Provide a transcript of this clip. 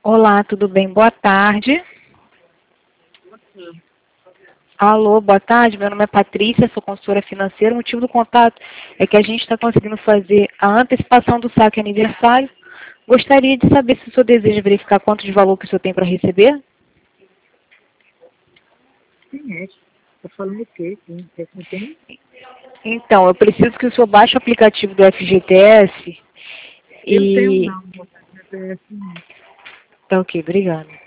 Olá, tudo bem? Boa tarde. Alô, boa tarde. Meu nome é Patrícia, sou consultora financeira. O motivo do contato é que a gente está conseguindo fazer a antecipação do saque aniversário. Gostaria de saber se o senhor deseja verificar quanto de valor que o senhor tem para receber. Quem é? Tá falando o quê? Quem? Então, eu preciso que o senhor baixe o aplicativo do FGTS Eu tenho e... não, meu GPS não. Tá ok, obrigada.